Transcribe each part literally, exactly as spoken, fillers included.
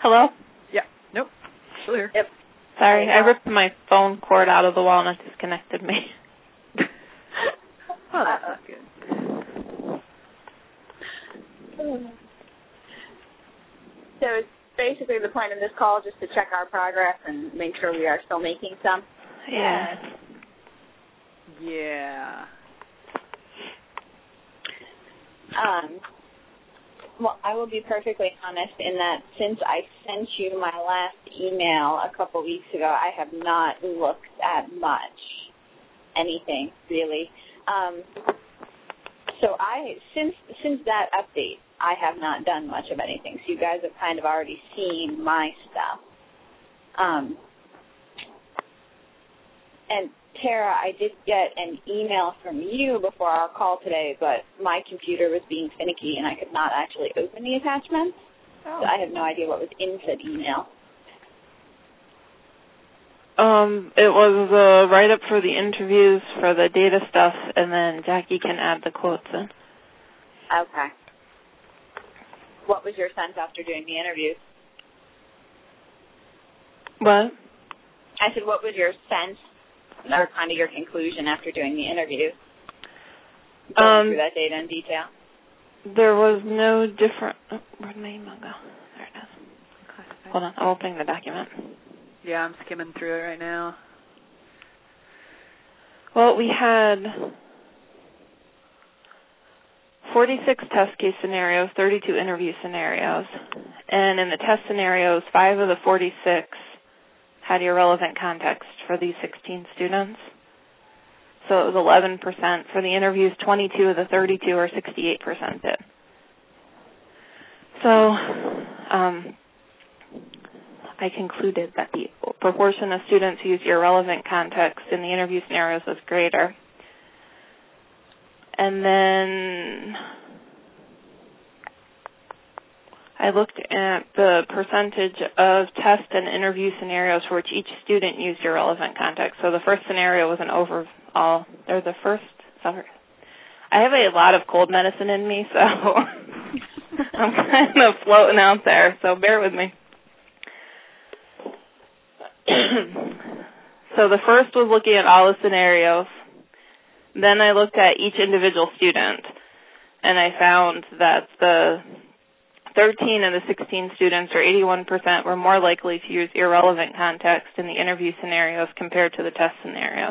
Hello? Yeah. Nope. Still here. Yep. Sorry, I ripped my phone cord out of the wall and it disconnected me. Oh, that's not good. So it's basically the point of this call just to check our progress and make sure we are still making some. Yeah. Yeah. Um, well, I will be perfectly honest in that since I sent you my last email a couple weeks ago, I have not looked at much, anything really. Um, so I since since that update, I have not done much of anything. So you guys have kind of already seen my stuff. Um, and Tara, I did get an email from you before our call today, but my computer was being finicky and I could not actually open the attachments. Oh. So I have no idea what was in said email. Um, it was a write-up for the interviews for the data stuff, and then Jackie can add the quotes in. Okay. What was your sense after doing the interviews? What? I said, what was your sense or kind of your conclusion after doing the interviews? Going um, through that data in detail. There was no different... Oh, where'd my email go? There it is. Hold on, I'm opening the document. Yeah, I'm skimming through it right now. Well, we had forty-six test case scenarios, thirty-two interview scenarios, and in the test scenarios, five of the forty-six had irrelevant context for these sixteen students. So it was eleven percent. For the interviews, twenty-two of the thirty-two, or sixty-eight percent did. So um, I concluded that the proportion of students who used irrelevant context in the interview scenarios was greater. And then I looked at the percentage of test and interview scenarios for which each student used irrelevant context. So the first scenario was an overall, or the first, sorry. I have a lot of cold medicine in me, so I'm kind of floating out there, so bear with me. So the first was looking at all the scenarios. Then I looked at each individual student, and I found that the thirteen of the sixteen students, or eighty-one percent, were more likely to use irrelevant context in the interview scenarios compared to the test scenarios.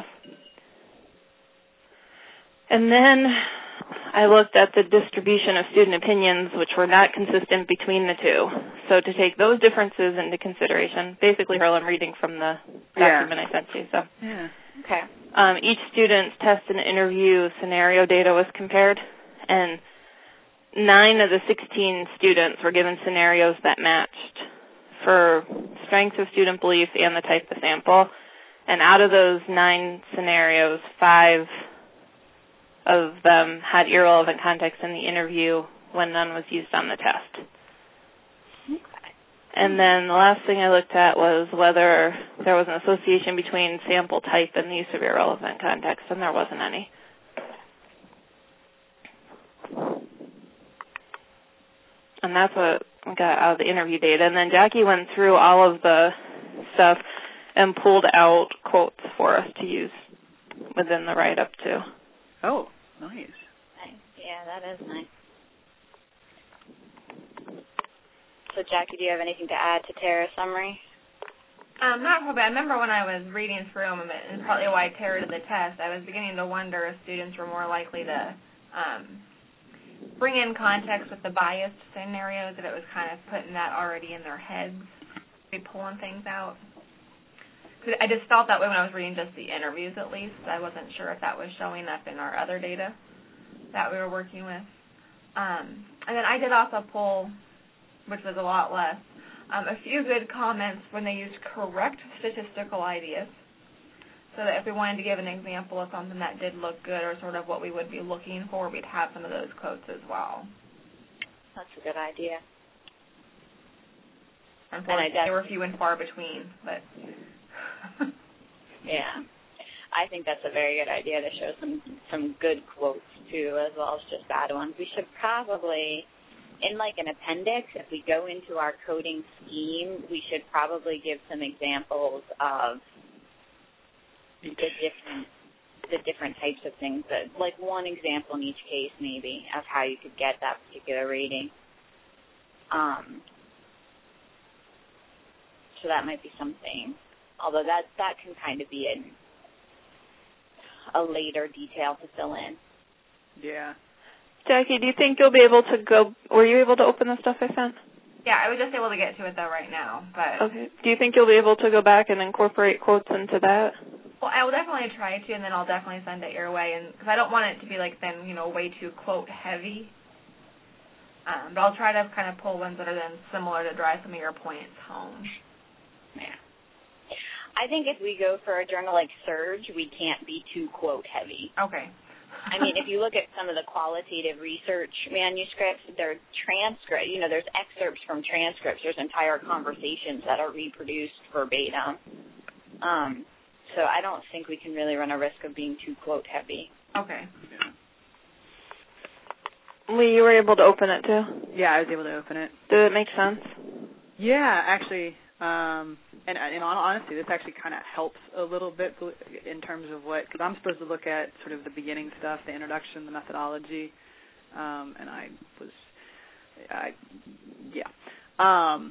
And then I looked at the distribution of student opinions, which were not consistent between the two. So to take those differences into consideration, basically, Earl, I'm reading from the document yeah. I sent you. So, yeah. Okay. Um, each student's test and interview scenario data was compared, and nine of the sixteen students were given scenarios that matched for strength of student belief and the type of sample. And out of those nine scenarios, five of them had irrelevant context in the interview when none was used on the test. Okay. And then the last thing I looked at was whether there was an association between sample type and the use of irrelevant context, and there wasn't any. And that's what I got out of the interview data. And then Jackie went through all of the stuff and pulled out quotes for us to use within the write-up, too. Oh, nice. Nice. Yeah, that is nice. So, Jackie, do you have anything to add to Tara's summary? Um, not probably. I remember when I was reading through them, and partly why Tara did the test, I was beginning to wonder if students were more likely to um, bring in context with the biased scenarios, that it was kind of putting that already in their heads, be pulling things out. Cause I just felt that way when I was reading just the interviews, at least. I wasn't sure if that was showing up in our other data that we were working with. Um, and then I did also pull, which was a lot less, um, a few good comments when they used correct statistical ideas, so that if we wanted to give an example of something that did look good or sort of what we would be looking for, we'd have some of those quotes as well. That's a good idea. Unfortunately, they were few and far between, but... Yeah. I think that's a very good idea to show some, some good quotes, too, as well as just bad ones. We should probably in like an appendix, if we go into our coding scheme, we should probably give some examples of the different the different types of things, that like one example in each case maybe of how you could get that particular rating. Um, so that might be something, although that that can kind of be in a later detail to fill in. Yeah. Jackie, do you think you'll be able to go, were you able to open the stuff I sent? Yeah, I was just able to get to it, though, right now. But Okay. Do you think you'll be able to go back and incorporate quotes into that? Well, I will definitely try to, and then I'll definitely send it your way, and because I don't want it to be, like, then, you know, way too quote-heavy. Um, but I'll try to kind of pull ones that are then similar to drive some of your points home. Yeah. I think if we go for a journal like Surge, we can't be too quote-heavy. Okay. I mean, if you look at some of the qualitative research manuscripts, they're transcript, you know, there's excerpts from transcripts. There's entire conversations that are reproduced verbatim. Um, so I don't think we can really run a risk of being too quote heavy. Okay. Yeah. Lee, you were able to open it too? Yeah, I was able to open it. Did it make sense? Yeah, actually, um, and in all honesty, this actually kind of helps a little bit in terms of what, because I'm supposed to look at sort of the beginning stuff, the introduction, the methodology, um, and I was, I, yeah. Um,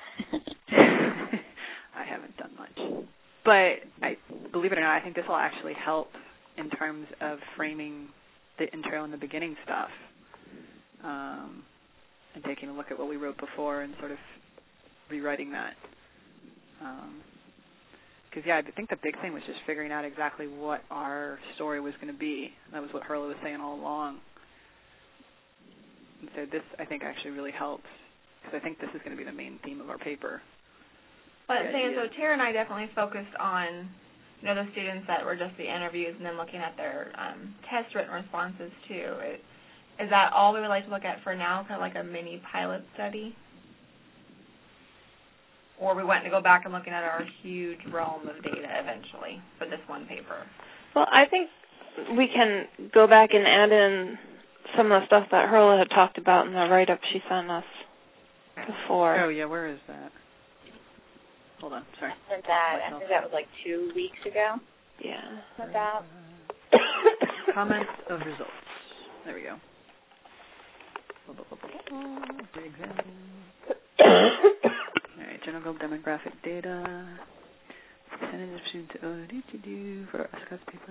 I haven't done much. But I believe it or not, I think this will actually help in terms of framing the intro and the beginning stuff, um, and taking a look at what we wrote before and sort of rewriting that. Because, um, yeah, I think the big thing was just figuring out exactly what our story was going to be. That was what Hurla was saying all along. And so this, I think, actually really helps, because I think this is going to be the main theme of our paper. But saying so, Tara and I definitely focused on, you know, the students that were just the interviews and then looking at their um, test written responses, too. It, is that all we would like to look at for now, kind of like a mini pilot study? Or we want to go back and looking at our huge realm of data eventually for this one paper? Well, I think we can go back and add in some of the stuff that Hurla had talked about in the write-up she sent us before. Oh, yeah, where is that? Hold on, sorry. I sent that, I think that was like two weeks ago. Yeah. About. Comments of results. There we go. Re-examine. All right, general demographic data. Percentage of students to O D to do for Scott's paper.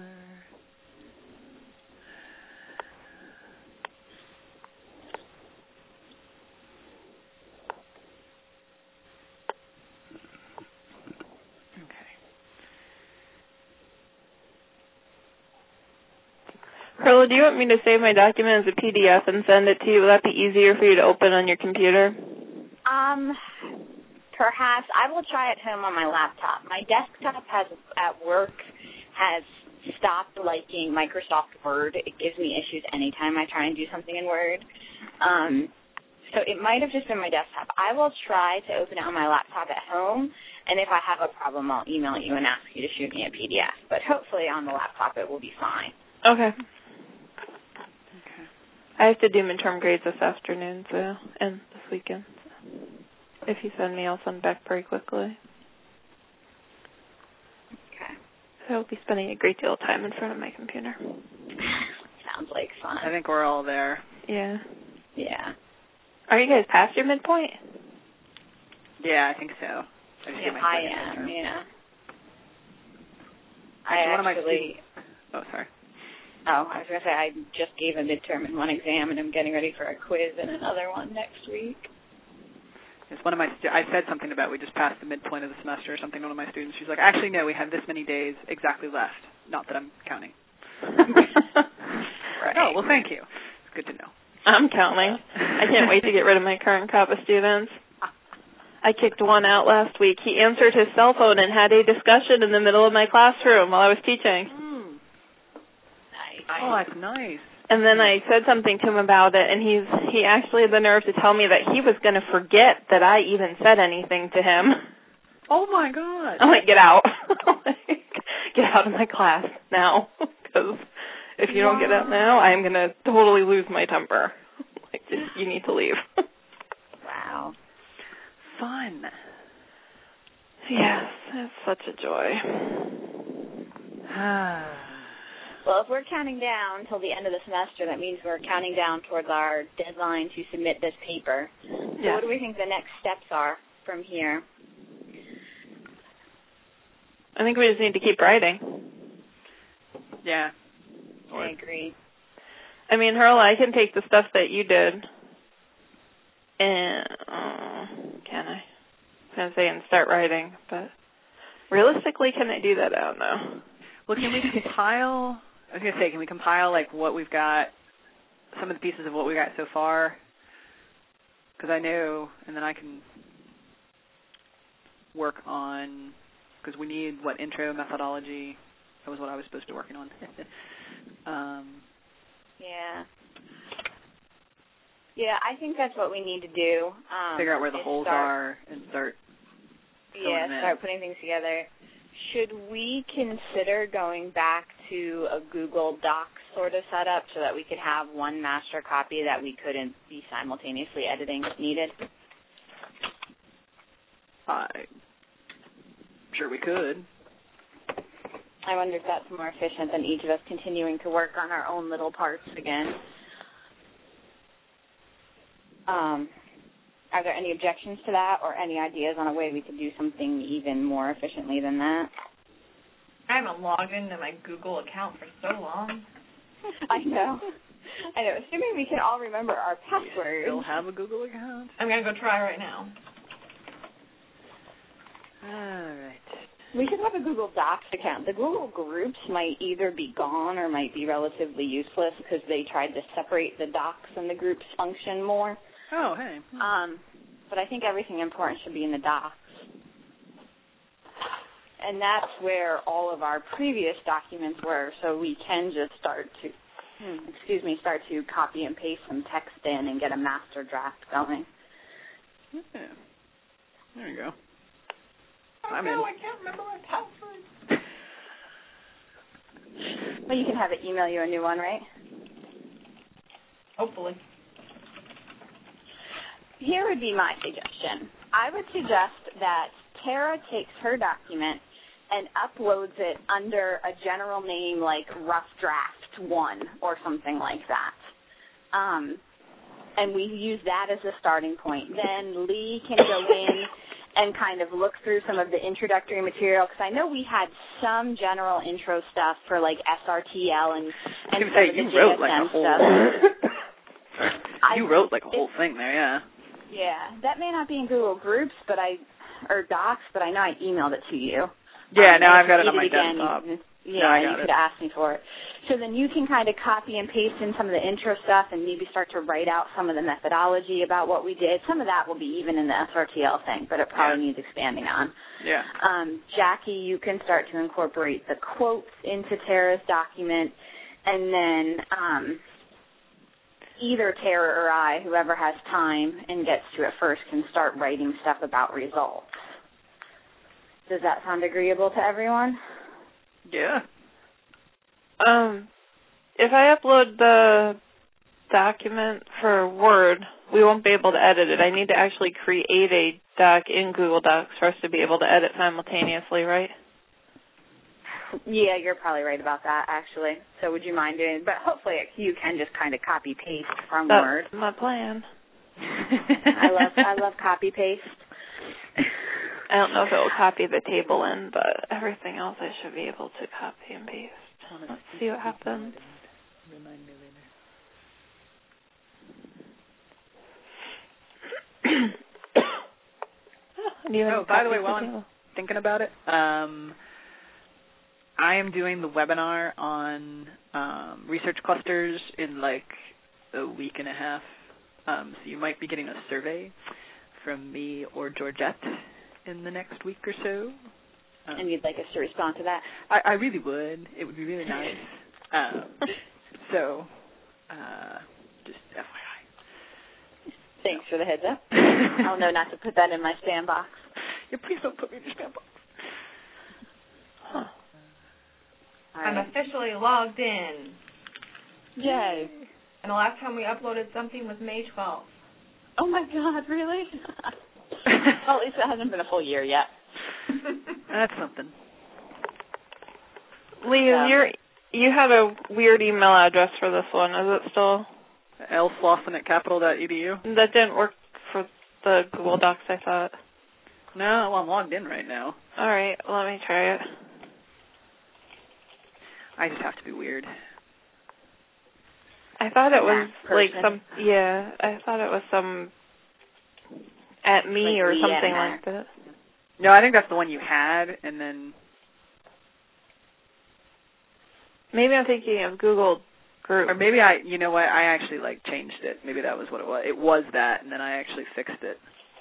Hurla, do you want me to save my document as a P D F and send it to you? Will that be easier for you to open on your computer? Um, perhaps. I will try at home on my laptop. My desktop has at work has stopped liking Microsoft Word. It gives me issues anytime I try and do something in Word. Um, so it might have just been my desktop. I will try to open it on my laptop at home, and if I have a problem, I'll email you and ask you to shoot me a P D F. But hopefully on the laptop it will be fine. Okay. I have to do midterm grades this afternoon, so, and this weekend. So if you send me, I'll send back pretty quickly. Okay. So I'll be spending a great deal of time in front of my computer. Sounds like fun. I think we're all there. Yeah. Yeah. Are you guys past your midpoint? Yeah, I think so. I, just Yeah, get my I second am, midterm. yeah. Actually, I one of my actually... students, oh, sorry. Oh, I was going to say, I just gave a midterm in one exam, and I'm getting ready for a quiz in another one next week. It's one of my. Stu- I said something about we just passed the midpoint of the semester or something to one of my students. She's like, actually, no, we have this many days exactly left. Not that I'm counting. Right. Oh, well, thank you. It's good to know. I'm counting. I can't wait to get rid of my current crop of students. I kicked one out last week. He answered his cell phone and had a discussion in the middle of my classroom while I was teaching. Oh, that's nice. And then I said something to him about it, and he's he actually had the nerve to tell me that he was going to forget that I even said anything to him. Oh, my God. I'm like, get out. like, get out of my class now, because if you don't get out now, I'm going to totally lose my temper. like, you need to leave. Wow. Fun. Yes, it's such a joy. Well, if we're counting down till the end of the semester, that means we're counting down towards our deadline to submit this paper. So Yeah. what do we think the next steps are from here? I think we just need to keep writing. Yeah. I agree. I mean, Hurl, I can take the stuff that you did, and uh, can I? I was going to say and start writing, but realistically, can I do that? I don't know. Well, can we compile, I was going to say, can we compile, like, what we've got, some of the pieces of what we got so far? Because I know, and then I can work on, because we need, what, intro methodology. That was what I was supposed to be working on. um, Yeah. Yeah, I think that's what we need to do. Um, figure out where the is holes start, are and start filling Yeah, them in. start putting things together. Should we consider going back to a Google Docs sort of setup so that we could have one master copy that we couldn't be simultaneously editing if needed? I'm sure we could. I wonder if that's more efficient than each of us continuing to work on our own little parts again. Um, are there any objections to that or any ideas on a way we could do something even more efficiently than that? I haven't logged into my Google account for so long. I know. I know. Assuming we can all remember our passwords. Still have a Google account? I'm going to go try right now. All right. We should have a Google Docs account. The Google Groups might either be gone or might be relatively useless because they tried to separate the Docs and the Groups function more. Oh, hey. Um, but I think everything important should be in the Docs. And that's where all of our previous documents were, so we can just start to, hmm, excuse me, start to copy and paste some text in and get a master draft going. Yeah. There you go. Oh, I'm no, in. I can't remember my password. Well, you can have it email you a new one, right? Hopefully. Here would be my suggestion. I would suggest that Tara takes her document and uploads it under a general name like Rough Draft one or something like that. Um, and we use that as a starting point. Then Lee can go in and kind of look through some of the introductory material, because I know we had some general intro stuff for like S R T L and, and some say, of the you J S M wrote like a whole, stuff. you wrote like a whole thing there, yeah. Yeah, that may not be in Google Groups, but I or Docs, but I know I emailed it to you. Yeah, um, now I've got it on it my again, desktop. You, yeah, no, I you got could it. ask me for it. So then you can kind of copy and paste in some of the intro stuff and maybe start to write out some of the methodology about what we did. Some of that will be even in the S R T L thing, but it probably Yeah. needs expanding on. Yeah. Um, Jackie, you can start to incorporate the quotes into Tara's document, and then um, either Tara or I, whoever has time and gets to it first, can start writing stuff about results. Does that sound agreeable to everyone? Yeah. Um, if I upload the document for Word, we won't be able to edit it. I need to actually create a doc in Google Docs for us to be able to edit simultaneously, right? Yeah, you're probably right about that, actually. So would you mind doing it? But hopefully you can just kind of copy-paste from That's Word. my plan. I love I love copy-paste. I don't know if it will copy the table in, but everything else I should be able to copy and paste. Let's see what happens. Remind me later. Oh, by the way, while I'm thinking about it, um, I am doing the webinar on um, research clusters in like a week and a half. Um, so you might be getting a survey from me or Georgette in the next week or so. Um, And you'd like us to respond to that? I, I really would. It would be really nice. Um, so, uh, just F Y I. Thanks for the heads up. I'll know not to put that in my spam box. Yeah, please don't put me in your spam box. Huh. All I'm right. officially logged in. Yay. And the last time we uploaded something was May twelfth. Oh, my God, really? Well, at least it hasn't been a full year yet. That's something. Lee, Um, you're, you had a weird email address for this one. Is it still? L Slauson at capital dot e d u. That didn't work for the Google Docs, I thought. No, well, I'm logged in right now. All right, let me try it. I just have to be weird. I thought it was Person. like some, yeah, I thought it was some at me Like or Lee something at like that. No, I think that's the one you had, and then... Maybe I'm thinking of Google Group. Or maybe I, you know what, I actually, like, changed it. Maybe that was what it was. It was that, and then I actually fixed it.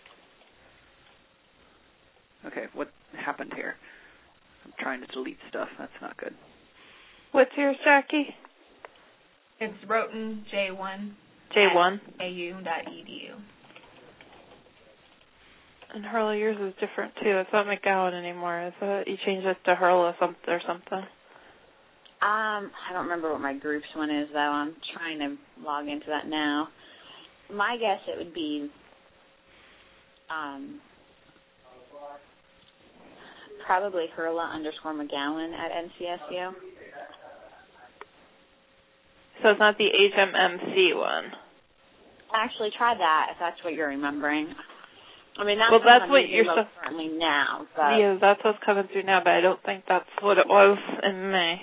Okay, what happened here? I'm trying to delete stuff. That's not good. What's yours, Jackie? It's Roten J one. J one. A U dot E D U. And Hurla, yours is different too. It's not McGowan anymore, is it? You changed it to Hurla some, or something. Um, I don't remember what my group's one is, though. I'm trying to log into that now. My guess it would be um, probably Hurla underscore McGowan at N C S U. So it's not the H M M C one. Actually, try that if that's what you're remembering. I mean, that's well, what that's I'm what using you're most so- currently now. But yeah, that's what's coming through now, but I don't think that's what it was in May.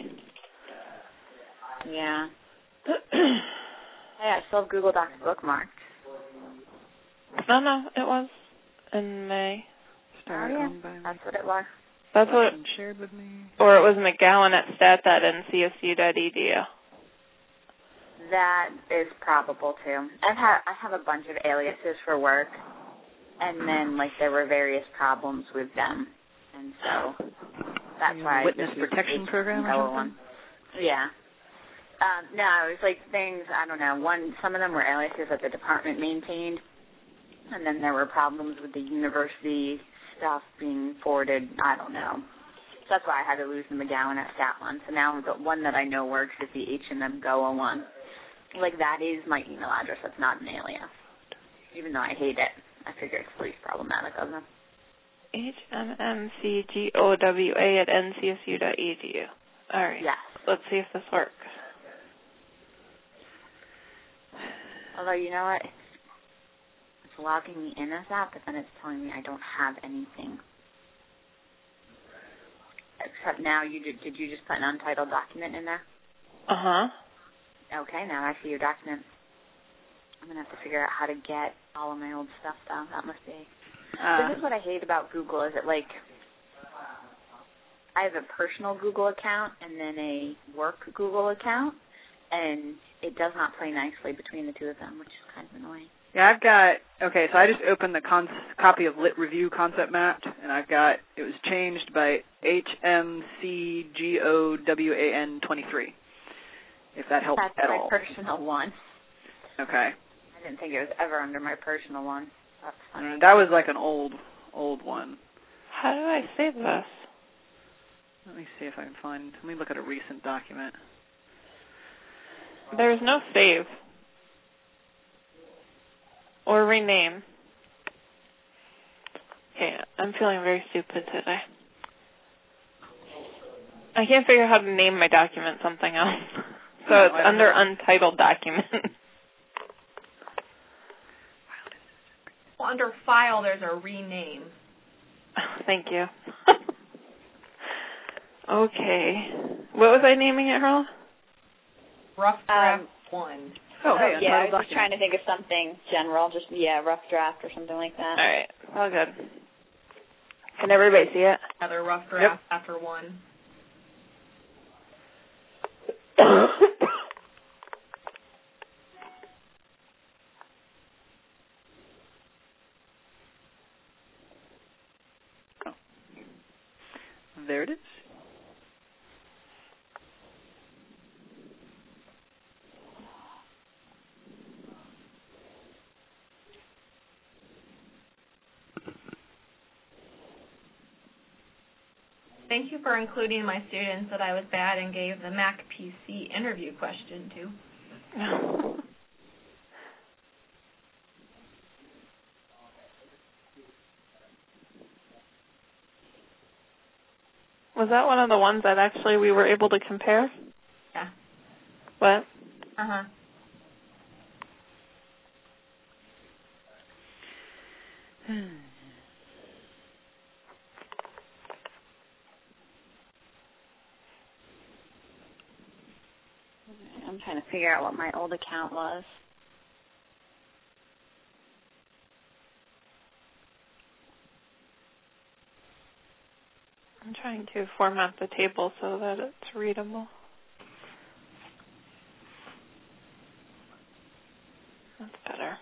yeah. Hey, I still have Google Docs bookmarked. No, no, it was in May. Start Oh, yeah. owned by me. That's what it was. That's what, And shared with me. or it was McGowan at stat dot N C S U dot E D U. That is probable too. I've had I have a bunch of aliases for work, and then like there were various problems with them, and so that's You why witness I just used protection the program or H M O something? one. Yeah. Um, no, it was like things I don't know. One, some of them were aliases that the department maintained, and then there were problems with the university stuff being forwarded. I don't know. So that's why I had to lose the McGowan at Stat one. So now the one that I know works is the H M M G O A one. Like, that is my email address. That's not an alias. Even though I hate it. I figure it's the least problematic of them. H M M C G O W A at N C S U dot E D U. All right. Yes. Let's see if this works. Although, you know what? It's, it's logging me in as that, but then it's telling me I don't have anything. Except now, you did, did you just put an untitled document in there? Uh-huh. Okay, now I see your document. I'm going to have to figure out how to get all of my old stuff, though. That must be... Uh, this is what I hate about Google, is it, like... I have a personal Google account and then a work Google account, and it does not play nicely between the two of them, which is kind of annoying. yeah, I've got, okay, so I just opened the con- copy of Lit Review Concept Map, and I've got, it was changed by H M C G O W A N twenty-three, if that helps That's at my all. personal one. Okay. I didn't think it was ever under my personal one. That's funny. That was like an old, old one. How do I save this? Let me see if I can find, let me look at a recent document. There's no save. Or rename. Okay, I'm feeling very stupid today. I can't figure out how to name my document something else. So Oh, it's I don't under know. untitled document. Well, under file, there's a rename. Thank you. Okay. What was I naming it, Hurla? Rough draft Um, one. Oh, hey, yeah, I untitled was just document. trying to think of something general, just, yeah, rough draft or something like that. All right. All good. Can everybody see it? Another rough draft after one. There it is. Thank you for including my students that I was bad and gave the Mac P C interview question to. Was that one of the ones that actually we were able to compare? Yeah. What? Uh-huh. I'm trying to figure out what my old account was. I'm trying to format the table so that it's readable. That's better.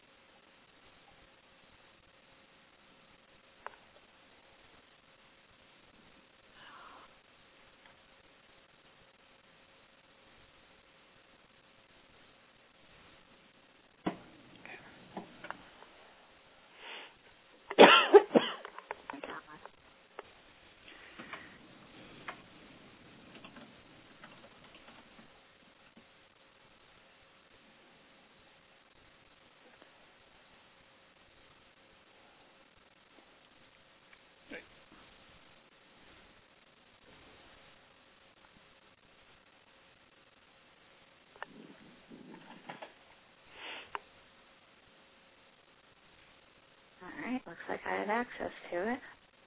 All right, looks like I had access to it.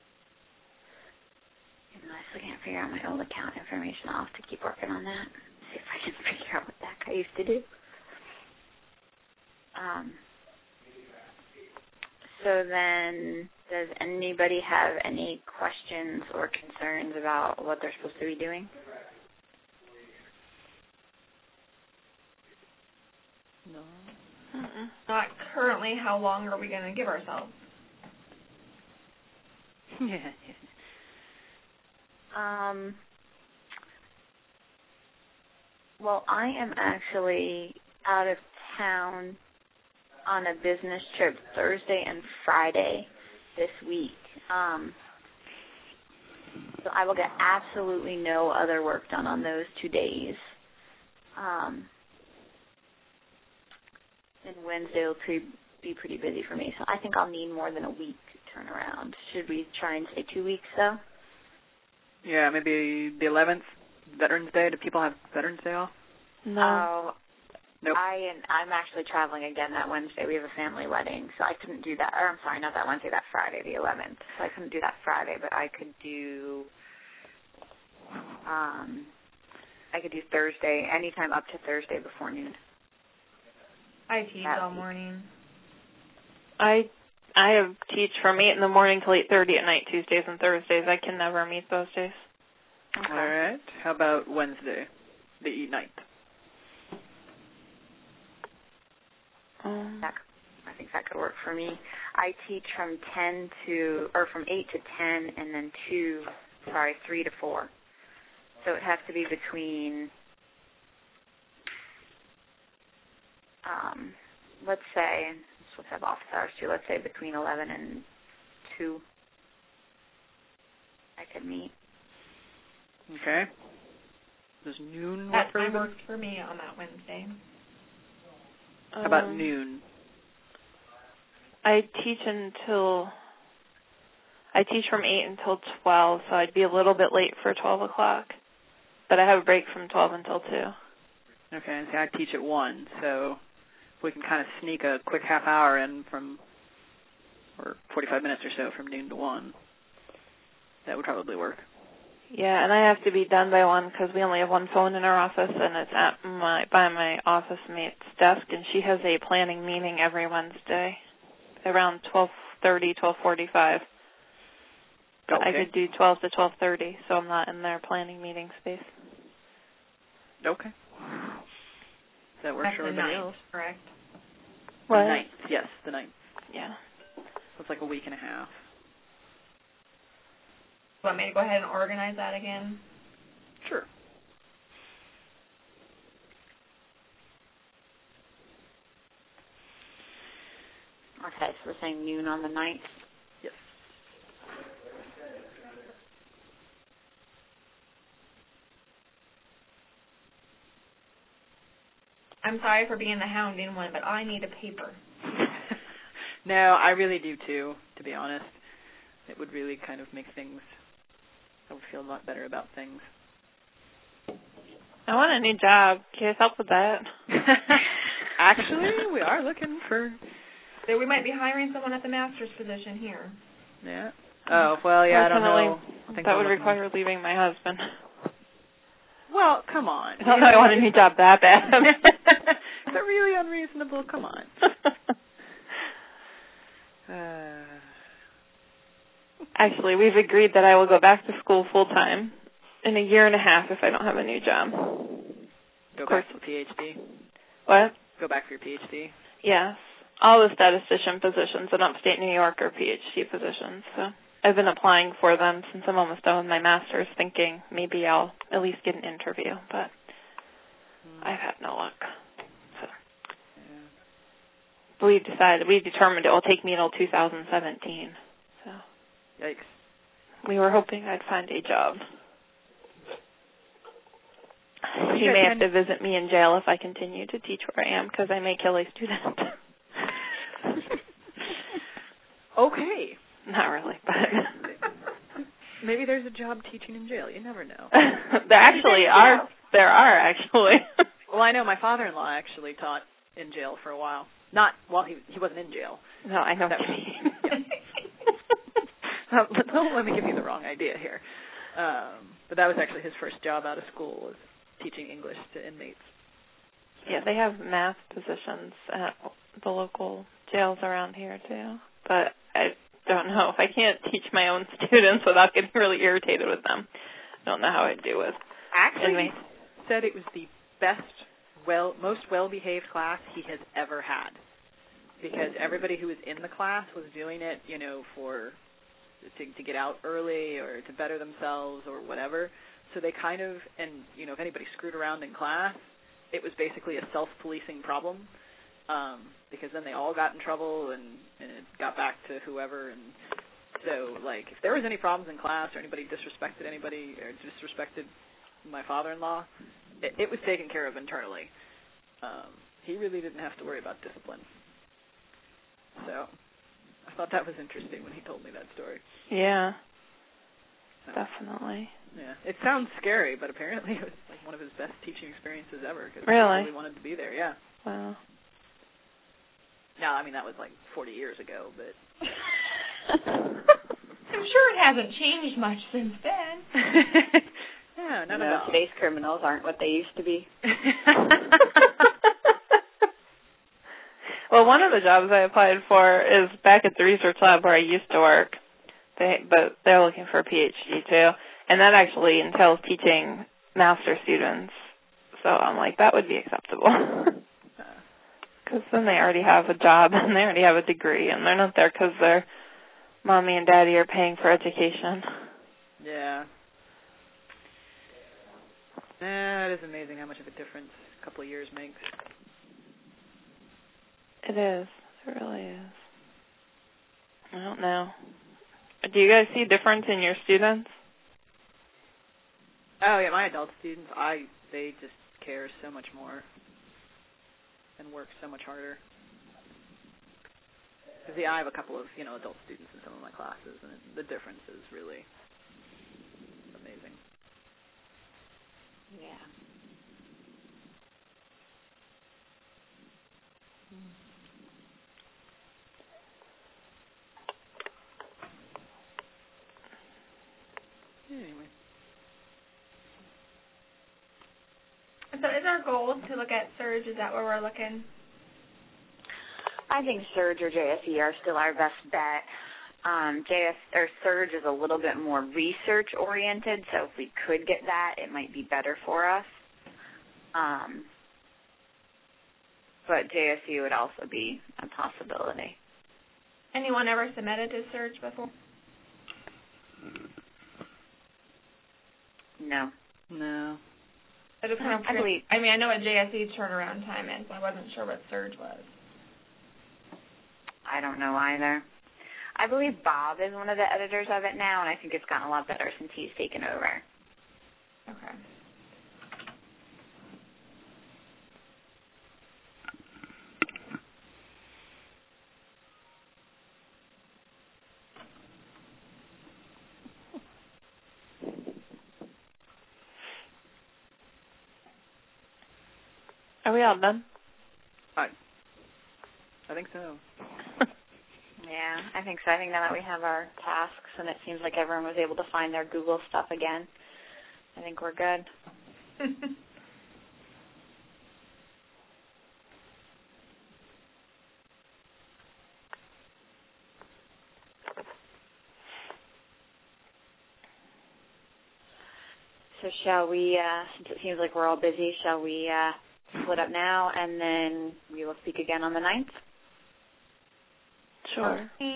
Even though I still can't figure out my old account information, I'll have to keep working on that. See if I can figure out what the heck I used to do. Um, so then, does anybody have any questions or concerns about what they're supposed to be doing? No. Mm-mm. Not currently. How long are we going to give ourselves? Yeah. Um, well, I am actually out of town on a business trip Thursday and Friday this week. Um, so I will get absolutely no other work done on those two days. Um, and Wednesday will pre- be pretty busy for me, so I think I'll need more than a week to turn around. Should we try and say two weeks, though? Yeah, maybe the eleventh, Veterans Day. Do people have Veterans Day off? No. Oh, Nope. I and I'm actually traveling again that Wednesday. We have a family wedding, so I couldn't do that. Or I'm sorry, not that Wednesday, that Friday, the eleventh. So I couldn't do that Friday, but I could do. Um, I could do Thursday, anytime up to Thursday before noon. I teach That all week. morning. I I have teach from eight in the morning till eight thirty at night, Tuesdays and Thursdays. I can never meet those days. Okay. All right. How about Wednesday, the ninth? Um, That, I think that could work for me. I teach from ten to, or from eight to ten, and then two, sorry, three to four. So it has to be between, um, let's say, we're supposed to have office hours too, let's say between eleven and two. I could meet. Okay. Does noon work That for time everybody? works for me on that Wednesday. How about um, noon? I teach until I teach from eight until twelve, so I'd be a little bit late for twelve o'clock. But I have a break from twelve until two. Okay, and see, I teach at one, so if we can kind of sneak a quick half hour in from, or forty-five minutes or so from noon to one, that would probably work. Yeah, and I have to be done by one because we only have one phone in our office, and it's at my by my office mate's desk, and she has a planning meeting every Wednesday around twelve thirty, twelve forty-five. But Okay. I could do twelve to twelve thirty, so I'm not in their planning meeting space. Okay. That works That's for the everybody ninth, else. correct? What? The ninth, yes, the ninth. Yeah. So it's like a week and a half. You want me to go ahead and organize that again? Sure. Okay, so we're saying noon on the ninth. Yes. I'm sorry for being the hounding one, but I need a paper. No, I really do too, to be honest. It would really kind of make things I would feel a lot better about things. I want a new job. Can you help with that? Actually, we are looking for... So we might be hiring someone at the master's position here. Yeah. Oh, well, yeah, I don't know. I think that would looking... require leaving my husband. Well, come on. I don't know I want a new job that bad. Is that really unreasonable? Come on. uh... Actually, we've agreed that I will go back to school full-time in a year and a half if I don't have a new job. Go back for P H D? What? Go back for your P H D? Yes. All the statistician positions in upstate New York are P H D positions. So I've been applying for them since I'm almost done with my master's, thinking maybe I'll at least get an interview, but mm. I've had no luck. So yeah. we decided, we determined it will take me until two thousand seventeen. So yikes. We were hoping I'd find a job. He may have to visit me in jail if I continue to teach where I am, because I may kill a student. Okay. Not really, but... Maybe there's a job teaching in jail. You never know. There actually are. There are, actually. Well, I know my father-in-law actually taught in jail for a while. Not, well, he he wasn't in jail. No, I know that what you mean. Don't let me give you the wrong idea here. Um, but that was actually his first job out of school, was teaching English to inmates. Yeah, they have math positions at the local jails around here, too. But I don't know. If I can't teach my own students without getting really irritated with them, I don't know how I'd do with Actually, inmates. He said it was the best, well, most well-behaved class he has ever had. Because everybody who was in the class was doing it, you know, for... To, to get out early or to better themselves or whatever. So they kind of, and, you know, if anybody screwed around in class, it was basically a self-policing problem um, because then they all got in trouble and, and it got back to whoever. And so, like, if there was any problems in class or anybody disrespected anybody or disrespected my father-in-law, it, it was taken care of internally. Um, he really didn't have to worry about discipline. So... I thought that was interesting when he told me that story. Yeah, so, definitely. Yeah, it sounds scary, but apparently it was like one of his best teaching experiences ever. Cause really? He really wanted to be there, yeah. Wow. Now, I mean, that was like forty years ago, but... I'm sure it hasn't changed much since then. Yeah, not no, at all. Today's criminals aren't what they used to be. Well, one of the jobs I applied for is back at the research lab where I used to work, they, but they're looking for a P H D too, and that actually entails teaching master students. So I'm like, that would be acceptable, because then they already have a job and they already have a degree, and they're not there because their mommy and daddy are paying for education. Yeah. Yeah, it is amazing how much of a difference a couple of years makes. It is. It really is. I don't know. Do you guys see a difference in your students? Oh, yeah, my adult students, I they just care so much more and work so much harder. Because, yeah, I have a couple of, you know, adult students in some of my classes, and the difference is really amazing. Yeah. Hmm. Anyway. So is our goal to look at surge? Is that where we're looking? I think surge or J S E are still our best bet. Um, J S or surge is a little bit more research oriented, so if we could get that, it might be better for us. Um, but J S U would also be a possibility. Anyone ever submitted to surge before? No. No. I just kind of I believe. I mean, I know what J S E's turnaround time is, but I wasn't sure what surge was. I don't know either. I believe Bob is one of the editors of it now, and I think it's gotten a lot better since he's taken over. Okay. Are we all done? I, I think so. Yeah, I think so. I think now that we have our tasks and it seems like everyone was able to find their Google stuff again, I think we're good. So shall we, uh, since it seems like we're all busy, shall we uh, split up now and then we will speak again on the ninth? Sure. Okay.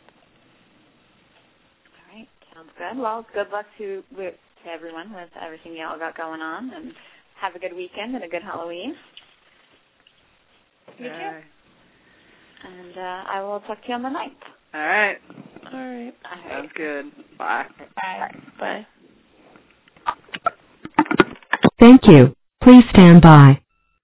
All right, sounds good. Well, good luck to, to everyone with everything y'all got going on, and have a good weekend and a good Halloween. You too. And uh, I will talk to you on the ninth. All right. All right. All right. Sounds good. Bye. Bye. Bye. Thank you. Please stand by.